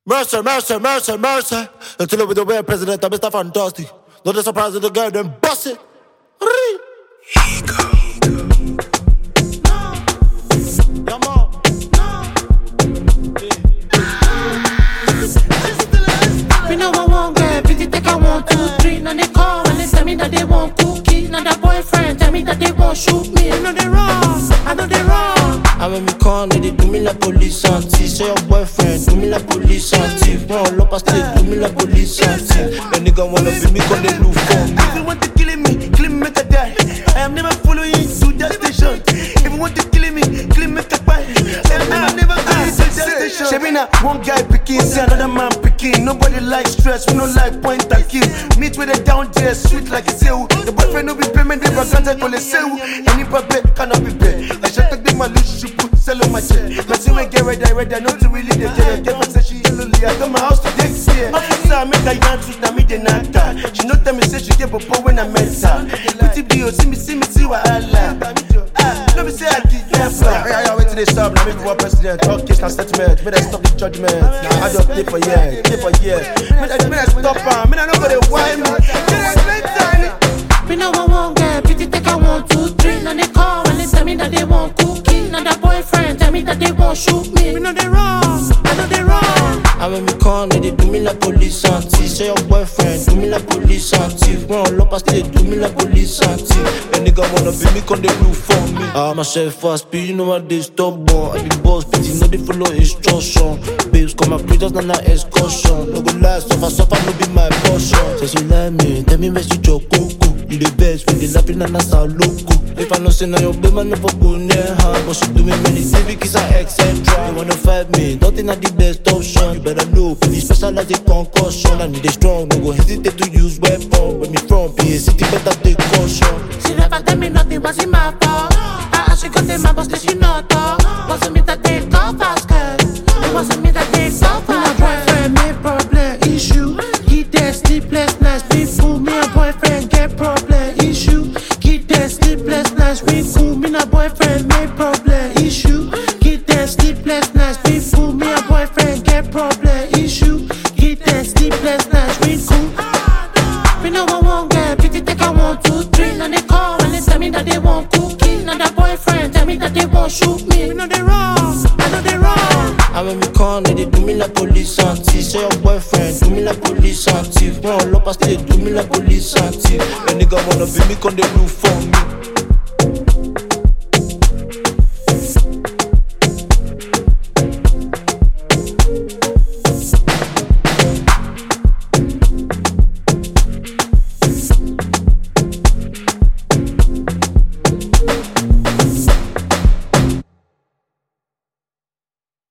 Mercy, mercy, mercy, mercy. Until with the way president, I'm Mr. Fantastic. Not the surprise of the girl, then bust it. Me know I want girl, pretty take I 1, 2, 3. Now they call and they tell me that they want cookie. Now that boyfriend tell me that they want shoot me. I know they wrong, I know they wrong. And when me call, they do me like police and thief. Say your boyfriend, do me like police and thief. One look past it, do me like police and thief. A nigga wanna be me, call they look for me. If you want to kill me, make a die. I am never following you to that station. If you want to kill me, make a buy. I am never going to that station. Shabina, one guy picking, see another man picking. Nobody likes stress, we don't like point and kill. Meet with a down there, sweet like a seu. The boyfriend no be payment, they can't call a seu. Any puppet cannot be paid. I shall take my loose, you put sell on my chair. My see we get ready, not to really the care. Get my say she lonely, I got my house to take care. Officer, I make a yarn truth, now me the knocker. She no tell me say she get before when I met her. Pretty bio, see me, see what I like. Let me say I did that. I wait till they stop, now maybe one president. Talk case, now settlement. May I stop the judgment. I just play for years, play for years. May I stop her, may I not go to why me. Me know I want girl, pretty take I 1, 2, 3. Now they call and they tell me that they want cookie. Now that boyfriend tell me that they want shoot me. Me know they wrong, I know they wrong. And when me call, they do me like police and thief. Say your boyfriend, do me like police and thief. One look past it, do me like police and thief. A nigga wanna be me, call they look for me. I'm a chef fast speed, you know what they stubborn. I be boss, but you know they follow instruction. Babes come up, just not an excursion. No go last, suffer, no be my portion. Say she like me, tell me where she your coco. You the best, when they laughing and that's our loco. If I know say now your baby, I never go near her. But she do me many things because I etc. You wanna fight me, don't think I'm the best option. You better know, finish special like a concussion. I need a strong, no go hesitate to use weapon. When me from PA City, better take caution. She never tell me nothing, but she my fault. I she got them, my boss, she not talk. Wasn't me that they call fast, girl. It wasn't me that they call fast. My boyfriend made problem issue. He dead sleepless nights, people. Me and boyfriend get problem issue. He dead sleepless nights, we cool. Me and boyfriend made problem issue. He dead sleepless nights, people. Me and boyfriend get problem issue. He dead sleepless nights, we cool. Me know I want girl, pretty take I 1, 2, 3. Now they call and they tell me that they want cookie. Now that boyfriend tell me that they want shoot me. Me know they wrong, I know they wrong. And when me call, they do me like police and thief. Say your boyfriend, do me like police and thief. One look past it, do me like police and thief. A nigga wanna be me, call they look for me.